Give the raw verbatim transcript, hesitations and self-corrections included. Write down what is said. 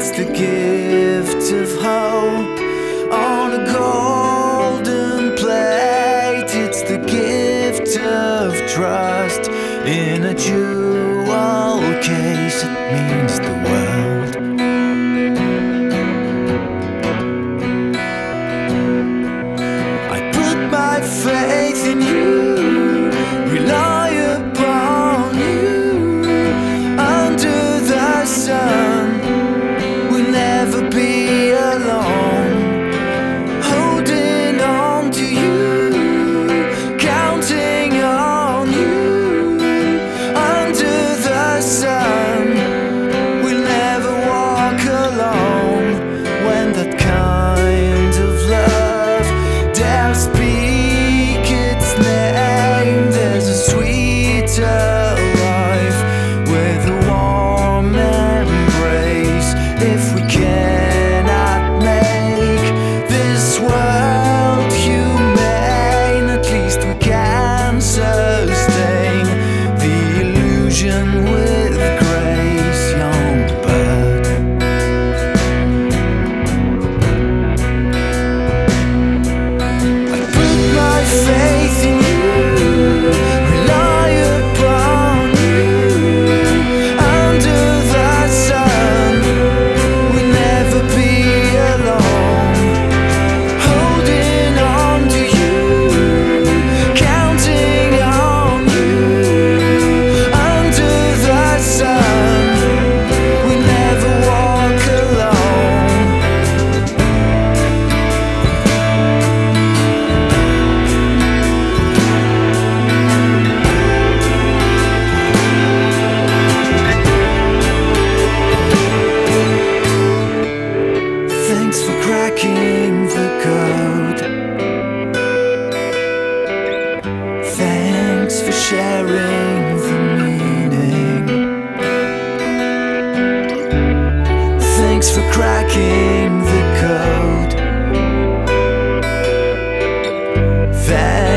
It's the gift of hope on a golden plate. It's the gift of trust in a jewel case. It means the world. I put my faith in you, rely upon you. Under the sun, we'll never be alone. Holding on to you, counting on you. Under the sun, we'll never walk alone. When that kind of love dare speak its name, there's a sweeter life with a warm embrace. If we cannot make this world humane, at least we can sustain the illusion with grace, young bird. I put my faith in you, rely upon you. Under the sun, we'll never be alone. Holding on to you, counting on you. Under the sun, we'll never walk alone. Thanks for cracking the code. Thanks for sharing the meaning. Thanks for cracking the code. Thanks